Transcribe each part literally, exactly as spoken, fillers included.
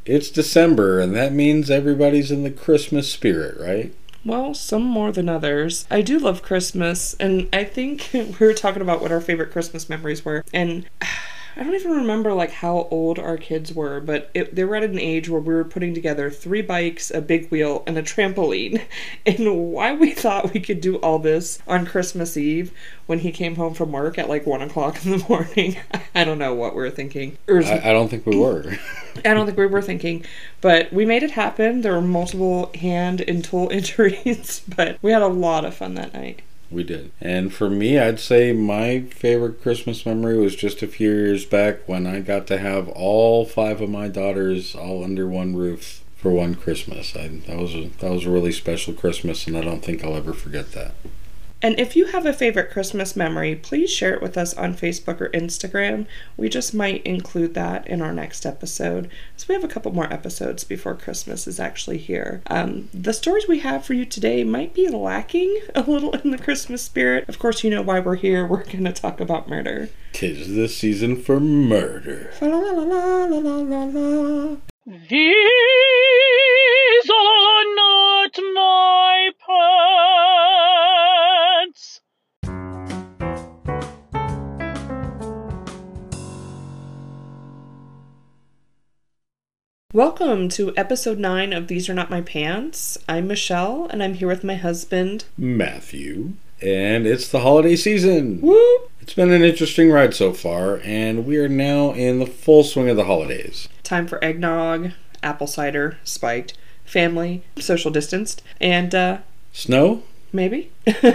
It's December, and that means everybody's in the Christmas spirit, right? Well, some more than others. I do love Christmas, and I think we were talking about what our favorite Christmas memories were, and I don't even remember like how old our kids were, but it, they were at an age where we were putting together three bikes, a big wheel, and a trampoline. And why we thought we could do all this on Christmas Eve when he came home from work at like one o'clock in the morning, I don't know what we were thinking. Or, I, I don't think we were. I don't think we were thinking, but we made it happen. There were multiple hand and tool injuries, but we had a lot of fun that night. We did. And for me, I'd say my favorite Christmas memory was just a few years back when I got to have all five of my daughters all under one roof for one Christmas. I, that was a, that was a really special Christmas, and I don't think I'll ever forget that. And if you have a favorite Christmas memory, please share it with us on Facebook or Instagram. We just might include that in our next episode, so we have a couple more episodes before Christmas is actually here. Um, the stories we have for you today might be lacking a little in the Christmas spirit. Of course, you know why we're here. We're going to talk about murder. 'Tis the season for murder. La la la la la la la. These are not my pants. Welcome to episode nine of These Are Not My Pants. I'm Michelle, and I'm here with my husband, Matthew. And it's the holiday season. Whoop! It's been an interesting ride so far, and we are now in the full swing of the holidays. Time for eggnog, apple cider, spiked, family, social distanced, and, uh... Snow? maybe.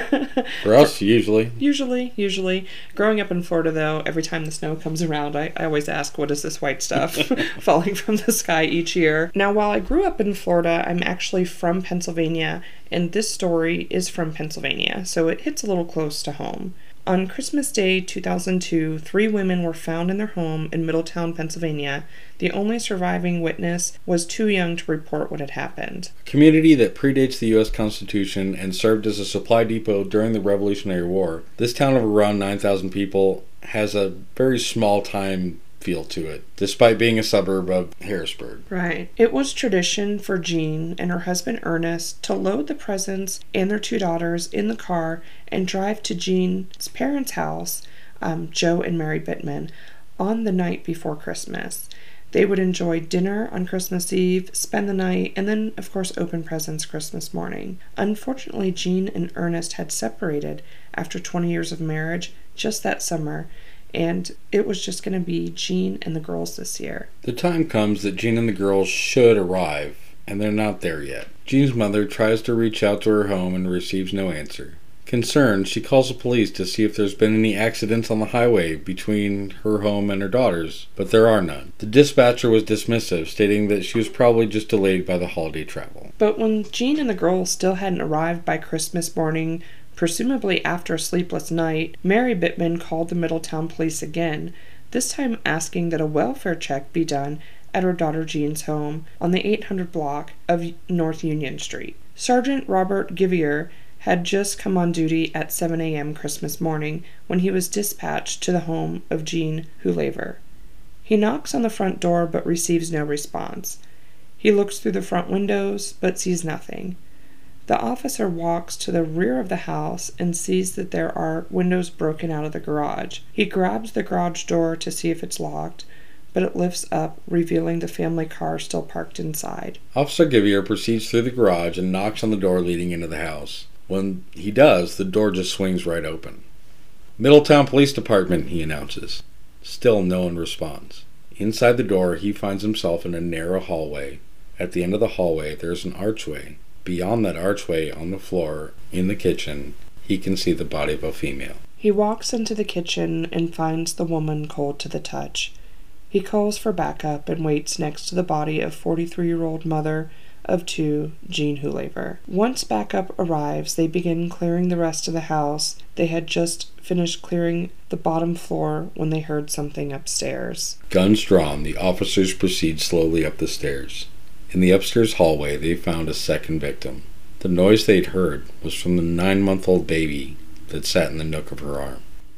For us, usually. Usually, usually. Growing up in Florida, though, every time the snow comes around, I, I always ask, what is this white stuff falling from the sky each year? Now, while I grew up in Florida, I'm actually from Pennsylvania, and this story is from Pennsylvania, so it hits a little close to home. On Christmas Day two thousand two, three women were found in their home in Middletown, Pennsylvania. The only surviving witness was too young to report what had happened. A community that predates the U S Constitution and served as a supply depot during the Revolutionary War, this town of around nine thousand people has a very small-time feel to it, despite being a suburb of Harrisburg. Right. It was tradition for Jean and her husband Ernest to load the presents and their two daughters in the car and drive to Jean's parents' house, um, Joe and Mary Bittman, on the night before Christmas. They would enjoy dinner on Christmas Eve, spend the night, and then, of course, open presents Christmas morning. Unfortunately, Jean and Ernest had separated after twenty years of marriage just that summer, and it was just going to be Jean and the girls this year. The time comes that Jean and the girls should arrive, and they're not there yet. Jean's mother tries to reach out to her home and receives no answer. Concerned, she calls the police to see if there's been any accidents on the highway between her home and her daughters, but there are none. The dispatcher was dismissive, stating that she was probably just delayed by the holiday travel. But when Jean and the girls still hadn't arrived by Christmas morning, presumably after a sleepless night, Mary Bittman called the Middletown police again, this time asking that a welfare check be done at her daughter Jean's home on the eight hundred block of North Union Street. Sergeant Robert Givier had just come on duty at seven a.m. Christmas morning when he was dispatched to the home of Jean Hulaver. He knocks on the front door but receives no response. He looks through the front windows but sees nothing. The officer walks to the rear of the house and sees that there are windows broken out of the garage. He grabs the garage door to see if it's locked, but it lifts up, revealing the family car still parked inside. Officer Givier proceeds through the garage and knocks on the door leading into the house. When he does, the door just swings right open. "Middletown Police Department," he announces. Still no one responds. Inside the door, he finds himself in a narrow hallway. At the end of the hallway, there's an archway. Beyond that archway, on the floor, in the kitchen, he can see the body of a female. He walks into the kitchen and finds the woman cold to the touch. He calls for backup and waits next to the body of forty-three-year-old mother of two, Jean Hulaver. Once backup arrives, they begin clearing the rest of the house. They had just finished clearing the bottom floor when they heard something upstairs. Guns drawn, the officers proceed slowly up the stairs. In the upstairs hallway, they found a second victim. The noise they'd heard was from the nine-month-old baby that sat in the nook of her arm.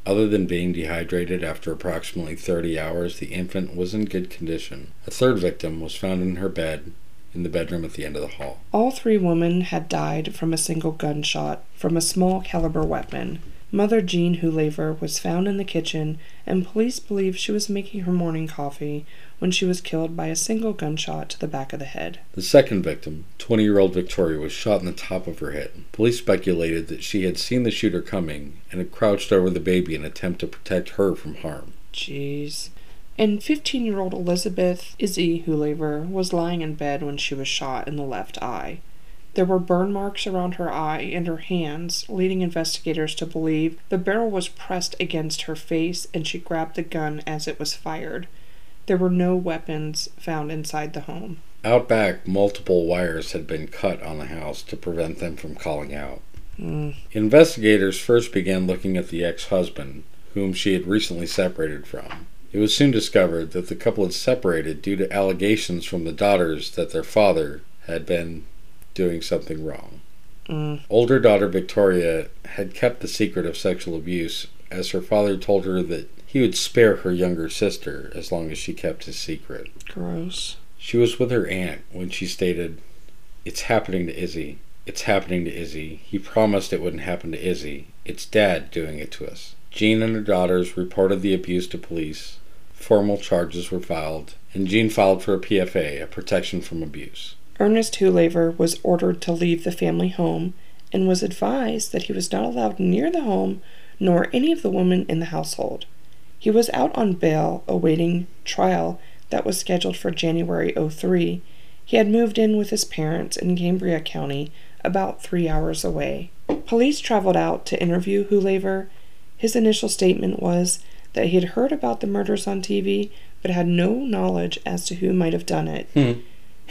Other than being dehydrated after approximately thirty hours, the infant was in good condition. A third victim was found in her bed in the bedroom at the end of the hall. All three women had died from a single gunshot from a small caliber weapon. Mother Jean Hulaver was found in the kitchen, and police believe she was making her morning coffee when she was killed by a single gunshot to the back of the head. The second victim, twenty-year-old Victoria, was shot in the top of her head. Police speculated that she had seen the shooter coming and had crouched over the baby in an attempt to protect her from harm. Jeez. And fifteen-year-old Elizabeth Izzy Hulaver was lying in bed when she was shot in the left eye. There were burn marks around her eye and her hands, leading investigators to believe the barrel was pressed against her face and she grabbed the gun as it was fired. There were no weapons found inside the home. Out back, multiple wires had been cut on the house to prevent them from calling out. Mm. Investigators first began looking at the ex-husband, whom she had recently separated from. It was soon discovered that the couple had separated due to allegations from the daughters that their father had been doing something wrong. Mm. Older daughter Victoria had kept the secret of sexual abuse, as her father told her that he would spare her younger sister as long as she kept his secret. Gross. She was with her aunt when she stated, "It's happening to Izzy. It's happening to Izzy. He promised it wouldn't happen to Izzy. It's Dad doing it to us." Jean and her daughters reported the abuse to police. Formal charges were filed, and Jean filed for a P F A, a protection from abuse. Ernest Hulaver was ordered to leave the family home and was advised that he was not allowed near the home nor any of the women in the household. He was out on bail awaiting trial that was scheduled for January oh three. He had moved in with his parents in Cambria County, about three hours away. Police traveled out to interview Hulaver. His initial statement was that he had heard about the murders on T V, but had no knowledge as to who might have done it. Hmm.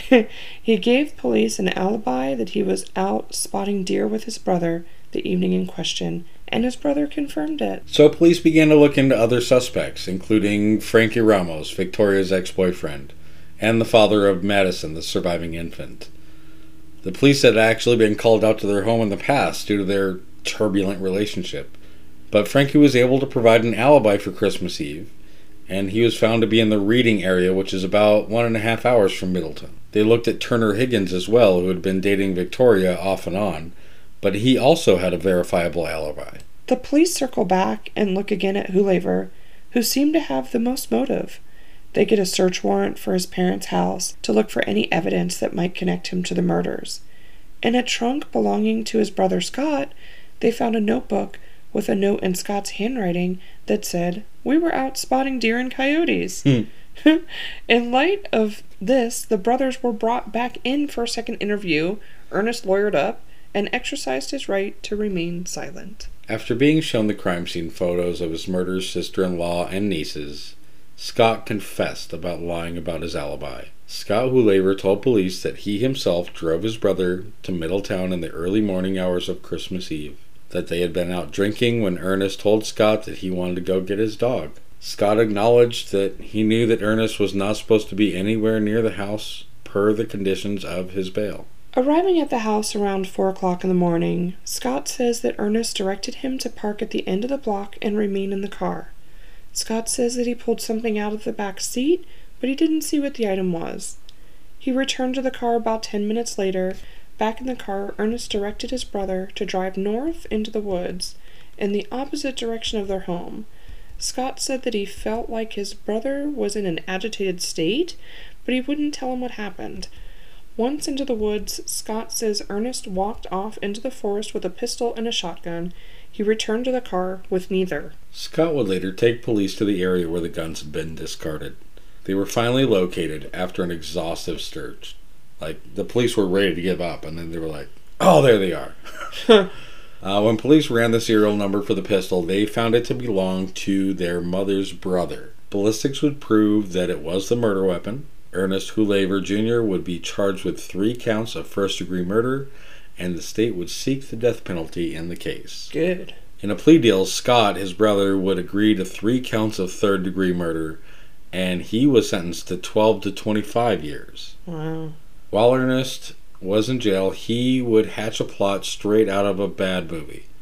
He gave police an alibi that he was out spotting deer with his brother the evening in question, and his brother confirmed it. So police began to look into other suspects, including Frankie Ramos, Victoria's ex-boyfriend, and the father of Madison, the surviving infant. The police had actually been called out to their home in the past due to their turbulent relationship, but Frankie was able to provide an alibi for Christmas Eve, and he was found to be in the Reading area, which is about one and a half hours from Middleton. They looked at Turner Higgins as well, who had been dating Victoria off and on, but he also had a verifiable alibi. The police circle back and look again at Hulaver, who seemed to have the most motive. They get a search warrant for his parents' house to look for any evidence that might connect him to the murders. In a trunk belonging to his brother Scott, they found a notebook with a note in Scott's handwriting that said, "We were out spotting deer and coyotes." Hmm. In light of this, the brothers were brought back in for a second interview. Ernest lawyered up and exercised his right to remain silent. After being shown the crime scene photos of his murdered sister-in-law and nieces, Scott confessed about lying about his alibi. Scott Hulaver told police that he himself drove his brother to Middletown in the early morning hours of Christmas Eve, that they had been out drinking when Ernest told Scott that he wanted to go get his dog. Scott acknowledged that he knew that Ernest was not supposed to be anywhere near the house per the conditions of his bail. Arriving at the house around four o'clock in the morning, Scott says that Ernest directed him to park at the end of the block and remain in the car. Scott says that he pulled something out of the back seat, but he didn't see what the item was. He returned to the car about ten minutes later. Back in the car, Ernest directed his brother to drive north into the woods, in the opposite direction of their home. Scott said that he felt like his brother was in an agitated state, but he wouldn't tell him what happened. Once into the woods, Scott says Ernest walked off into the forest with a pistol and a shotgun. He returned to the car with neither. Scott would later take police to the area where the guns had been discarded. They were finally located after an exhaustive search. Like, the police were ready to give up, and then they were like, oh, there they are. uh, when police ran the serial number for the pistol, they found it to belong to their mother's brother. Ballistics would prove that it was the murder weapon. Ernest Hulaver Junior would be charged with three counts of first-degree murder, and the state would seek the death penalty in the case. Good. In a plea deal, Scott, his brother, would agree to three counts of third-degree murder, and he was sentenced to twelve to twenty-five years. Wow. While Ernest was in jail, he would hatch a plot straight out of a bad movie.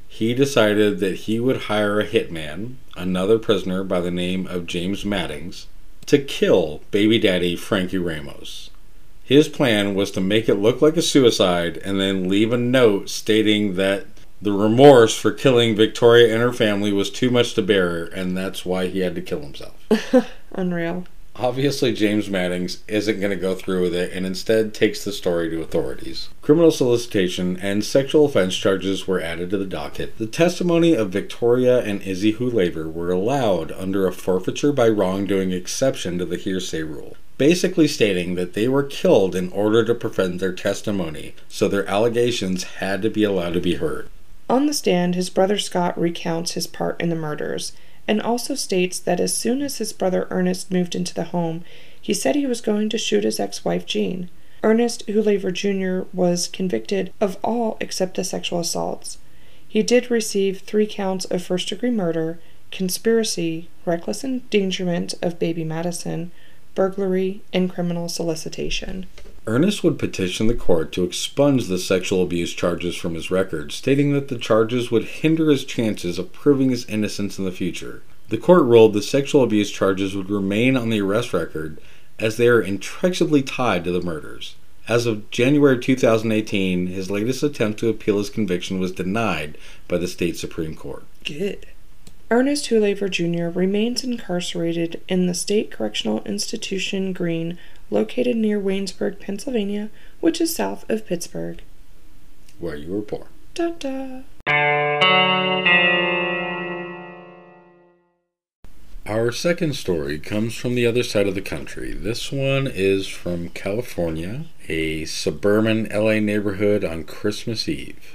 he decided that he would hire a hitman, another prisoner by the name of James Maddings, to kill baby daddy Frankie Ramos. His plan was to make it look like a suicide and then leave a note stating that the remorse for killing Victoria and her family was too much to bear, and that's why he had to kill himself. Unreal. Obviously, James Maddings isn't going to go through with it and instead takes the story to authorities. Criminal solicitation and sexual offense charges were added to the docket. The testimony of Victoria and Izzy Hulaver were allowed under a forfeiture by wrongdoing exception to the hearsay rule, basically stating that they were killed in order to prevent their testimony, so their allegations had to be allowed to be heard. On the stand, his brother Scott recounts his part in the murders, and also states that as soon as his brother Ernest moved into the home, he said he was going to shoot his ex-wife Jean. Ernest Hulaver Junior was convicted of all except the sexual assaults. He did receive three counts of first-degree murder, conspiracy, reckless endangerment of baby Madison, burglary, and criminal solicitation. Ernest would petition the court to expunge the sexual abuse charges from his record, stating that the charges would hinder his chances of proving his innocence in the future. The court ruled the sexual abuse charges would remain on the arrest record as they are inextricably tied to the murders. As of January two thousand eighteen, his latest attempt to appeal his conviction was denied by the state Supreme Court. Good. Ernest Hulaver Junior remains incarcerated in the State Correctional Institution Green, located near Waynesburg, Pennsylvania, which is south of Pittsburgh. Where you were born. Da da. Our second story comes from the other side of the country. This one is from California, a suburban L A neighborhood on Christmas Eve.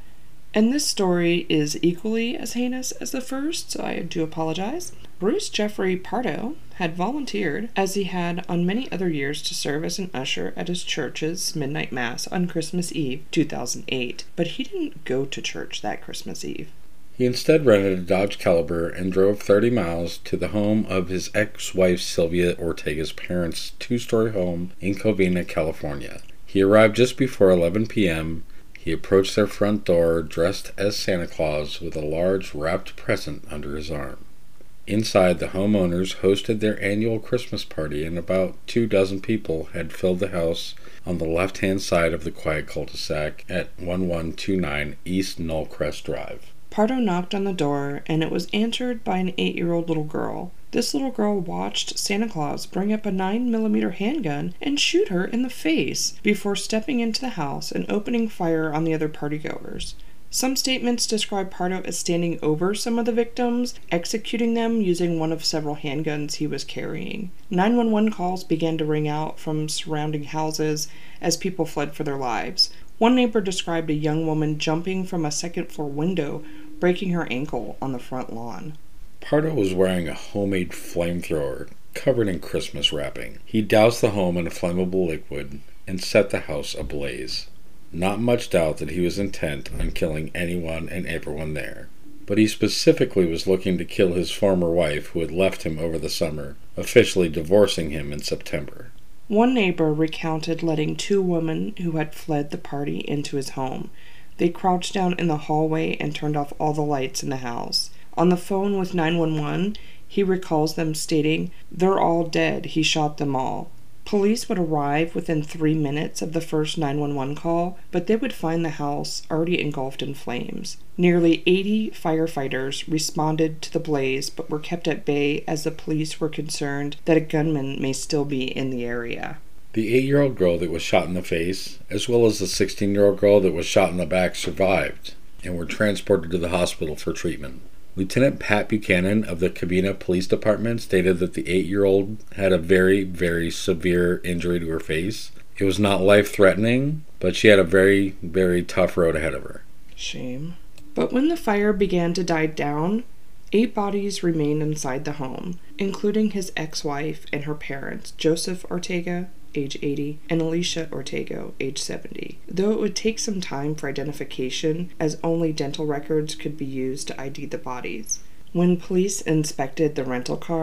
And this story is equally as heinous as the first, so I do apologize. Bruce Jeffrey Pardo had volunteered, as he had on many other years, to serve as an usher at his church's midnight mass on Christmas Eve, two thousand eight, but he didn't go to church that Christmas Eve. He instead rented a Dodge Caliber and drove thirty miles to the home of his ex-wife Sylvia Ortega's parents' two-story home in Covina, California. He arrived just before eleven p.m., He approached their front door dressed as Santa Claus with a large wrapped present under his arm. Inside, the homeowners hosted their annual Christmas party, and about two dozen people had filled the house on the left-hand side of the quiet cul-de-sac at eleven twenty-nine East Knollcrest Drive. Pardo knocked on the door, and it was answered by an eight-year-old little girl. This little girl watched Santa Claus bring up a nine millimeter handgun and shoot her in the face before stepping into the house and opening fire on the other partygoers. Some statements describe Pardo as standing over some of the victims, executing them using one of several handguns he was carrying. nine one one calls began to ring out from surrounding houses as people fled for their lives. One neighbor described a young woman jumping from a second-floor window, breaking her ankle on the front lawn. Pardo was wearing a homemade flamethrower covered in Christmas wrapping. He doused the home in a flammable liquid and set the house ablaze. Not much doubt that he was intent on killing anyone and everyone there. But he specifically was looking to kill his former wife, who had left him over the summer, officially divorcing him in September. One neighbor recounted letting two women who had fled the party into his home. They crouched down in the hallway and turned off all the lights in the house. On the phone with nine one one, he recalls them stating, "They're all dead, he shot them all." Police would arrive within three minutes of the first nine one one call, but they would find the house already engulfed in flames. Nearly eighty firefighters responded to the blaze, but were kept at bay as the police were concerned that a gunman may still be in the area. The eight-year-old girl that was shot in the face, as well as the sixteen-year-old girl that was shot in the back, survived and were transported to the hospital for treatment. Lieutenant Pat Buchanan of the Covina Police Department stated that the eight-year-old had a very, very severe injury to her face. It was not life-threatening, but she had a very, very tough road ahead of her. Shame. But when the fire began to die down, eight bodies remained inside the home, including his ex-wife and her parents, Joseph Ortega, age eighty, and Alicia Ortega, age seventy. Though it would take some time for identification, as only dental records could be used to I D the bodies. When police inspected the rental car,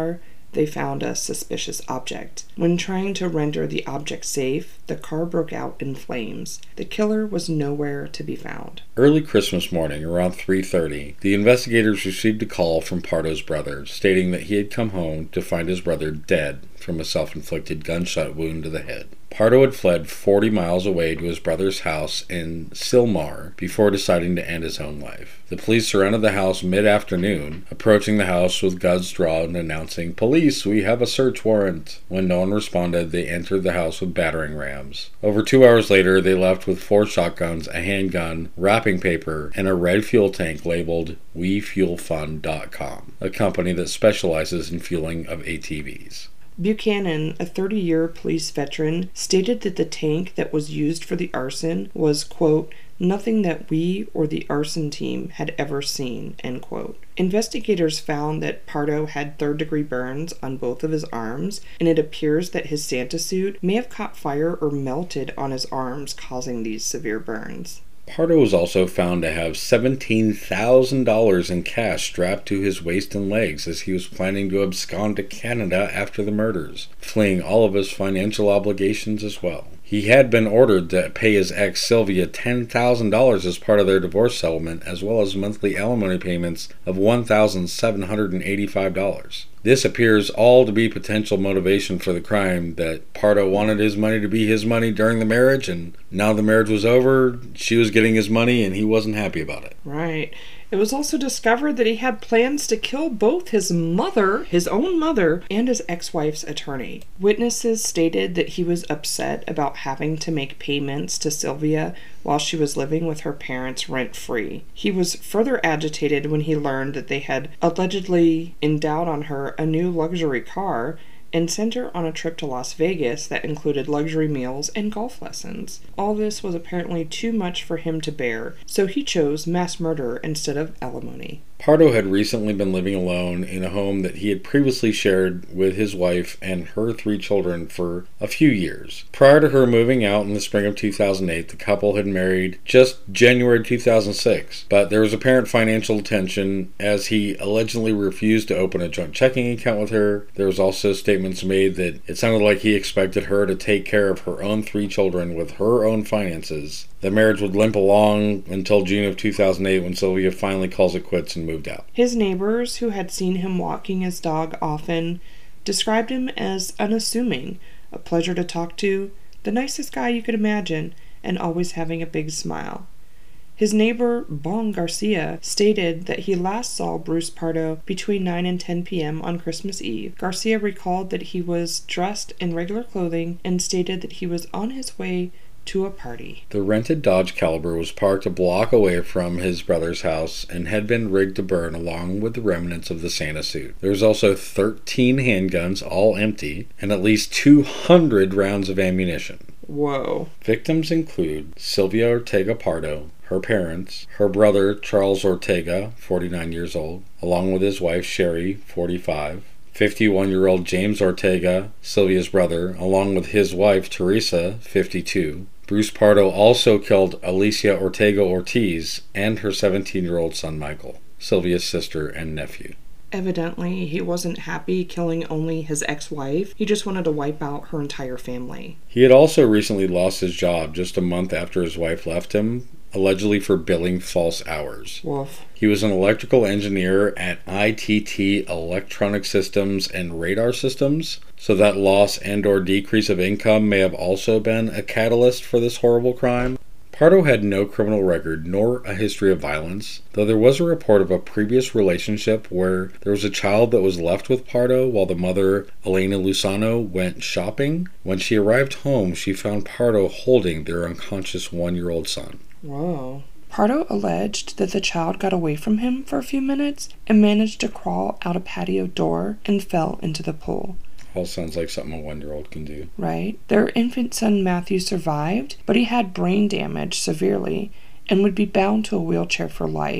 they found a suspicious object. When trying to render the object safe, the car broke out in flames. The killer was nowhere to be found. Early Christmas morning, around three thirty, the investigators received a call from Pardo's brother, stating that he had come home to find his brother dead from a self-inflicted gunshot wound to the head. Pardo had fled forty miles away to his brother's house in Sylmar before deciding to end his own life. The police surrounded the house mid-afternoon, approaching the house with guns drawn and announcing, "Police, we have a search warrant." When no one responded, they entered the house with battering rams. Over two hours later, they left with four shotguns, a handgun, wrapping paper, and a red fuel tank labeled we fuel fund dot com, a company that specializes in fueling of A T Vs. Buchanan, a thirty-year police veteran, stated that the tank that was used for the arson was, quote, nothing that we or the arson team had ever seen, end quote. Investigators found that Pardo had third-degree burns on both of his arms, and it appears that his Santa suit may have caught fire or melted on his arms, causing these severe burns. Pardo was also found to have seventeen thousand dollars in cash strapped to his waist and legs as he was planning to abscond to Canada after the murders, fleeing all of his financial obligations as well. He had been ordered to pay his ex Sylvia ten thousand dollars as part of their divorce settlement, as well as monthly alimony payments of one thousand seven hundred eighty-five dollars. This appears all to be potential motivation for the crime, that Pardo wanted his money to be his money during the marriage, and now the marriage was over, she was getting his money, and he wasn't happy about it. Right. It was also discovered that he had plans to kill both his mother, his own mother, and his ex-wife's attorney. Witnesses stated that he was upset about having to make payments to Sylvia while she was living with her parents rent-free. He was further agitated when he learned that they had allegedly endowed on her a new luxury car and sent her on a trip to Las Vegas that included luxury meals and golf lessons. All this was apparently too much for him to bear, so he chose mass murder instead of alimony. Pardo had recently been living alone in a home that he had previously shared with his wife and her three children for a few years. Prior to her moving out in the spring of two thousand eight, the couple had married just January two thousand six, but there was apparent financial tension as he allegedly refused to open a joint checking account with her. There was also statements made that it sounded like he expected her to take care of her own three children with her own finances. The marriage would limp along until June of two thousand eight, when Sylvia finally calls it quits and moved out. His neighbors, who had seen him walking his dog often, described him as unassuming, a pleasure to talk to, the nicest guy you could imagine, and always having a big smile. His neighbor, Bong Garcia, stated that he last saw Bruce Pardo between nine and ten p.m. on Christmas Eve. Garcia recalled that he was dressed in regular clothing and stated that he was on his way to a party. The rented Dodge Caliber was parked a block away from his brother's house and had been rigged to burn along with the remnants of the Santa suit. There was also thirteen handguns, all empty, and at least two hundred rounds of ammunition. Whoa. Victims include Sylvia Ortega Pardo, her parents, her brother Charles Ortega, forty-nine years old, along with his wife Sherry, forty-five, fifty-one-year-old James Ortega, Sylvia's brother, along with his wife Teresa, fifty-two. Bruce Pardo also killed Alicia Ortega Ortiz and her seventeen-year-old son Michael, Sylvia's sister and nephew. Evidently, he wasn't happy killing only his ex-wife. He just wanted to wipe out her entire family. He had also recently lost his job just a month after his wife left him, allegedly for billing false hours. Woof. He was an electrical engineer at I T T Electronic Systems and Radar Systems, so that loss and or decrease of income may have also been a catalyst for this horrible crime. Pardo had no criminal record nor a history of violence, though there was a report of a previous relationship where there was a child that was left with Pardo while the mother, Elena Lusano, went shopping. When she arrived home, she found Pardo holding their unconscious one-year-old son. Whoa. Pardo alleged that the child got away from him for a few minutes and managed to crawl out a patio door and fell into the pool. All sounds like something a one-year-old can do. Right. Their infant son Matthew survived, but he had brain damage severely and would be bound to a wheelchair for life. Mm.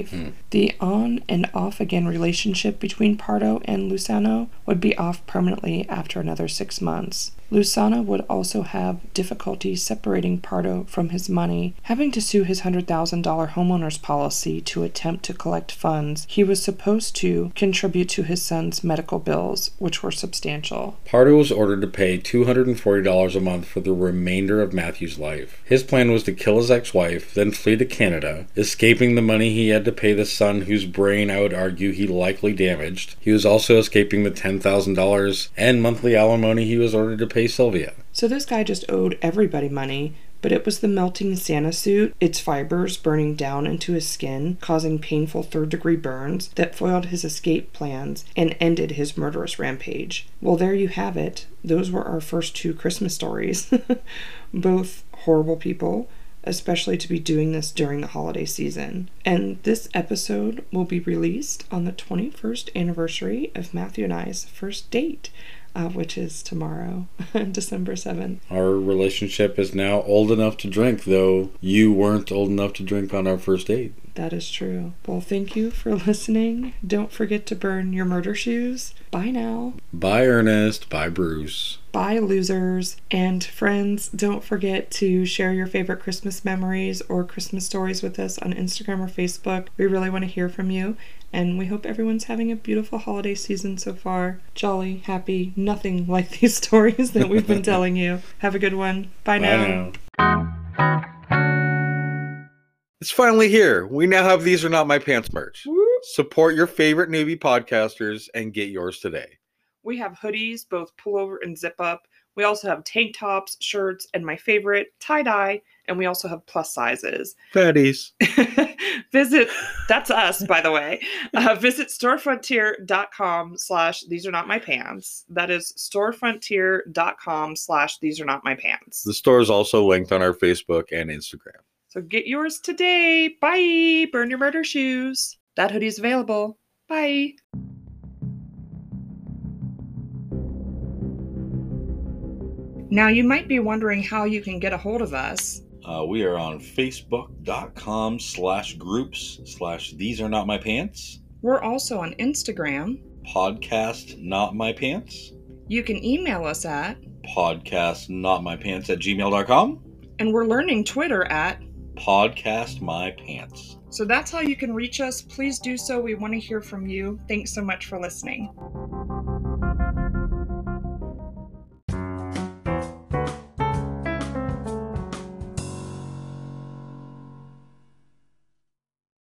The on and off again relationship between Pardo and Lusano would be off permanently after another six months. Lusano would also have difficulty separating Pardo from his money, having to sue his one hundred thousand dollars homeowner's policy to attempt to collect funds he was supposed to contribute to his son's medical bills, which were substantial. Pardo was ordered to pay two hundred forty dollars a month for the remainder of Matthew's life. His plan was to kill his ex-wife, then flee to Canada, escaping the money he had to pay the son whose brain I would argue he likely damaged. He was also escaping the ten thousand dollars and monthly alimony he was ordered to pay Sylvia. So this guy just owed everybody money, but it was the melting Santa suit, its fibers burning down into his skin, causing painful third-degree burns, that foiled his escape plans and ended his murderous rampage. Well, there you have it. Those were our first two Christmas stories. Both horrible people, especially to be doing this during the holiday season. And this episode will be released on the twenty-first anniversary of Matthew and I's first date. Uh, which is tomorrow, December seventh. Our relationship is now old enough to drink, though you weren't old enough to drink on our first date. That is true. Well, thank you for listening. Don't forget to burn your murder shoes. Bye now. Bye, Ernest. Bye, Bruce. Bye, losers. And friends, don't forget to share your favorite Christmas memories or Christmas stories with us on Instagram or Facebook. We really want to hear from you. And we hope everyone's having a beautiful holiday season so far. Jolly, happy, nothing like these stories that we've been telling you. Have a good one. Bye, Bye now. now. It's finally here. We now have These Are Not My Pants merch. Woo. Support your favorite newbie podcasters and get yours today. We have hoodies, both pullover and zip up. We also have tank tops, shirts, and my favorite, tie-dye. And we also have plus sizes. Fatties. Visit, that's us, by the way. Uh, visit storefrontier.com slash these are not my pants. That is storefrontier.com slash these are not my pants. The store is also linked on our Facebook and Instagram. So get yours today. Bye. Burn your murder shoes. That hoodie is available. Bye. Now you might be wondering how you can get a hold of us. Uh, we are on facebook.com slash groups slash these are not my pants. We're also on Instagram. Podcast not my pants. You can email us at podcast not my pants at gmail dot com. And we're learning Twitter at podcast my pants. So that's how you can reach us. Please do so. We want to hear from you. Thanks so much for listening.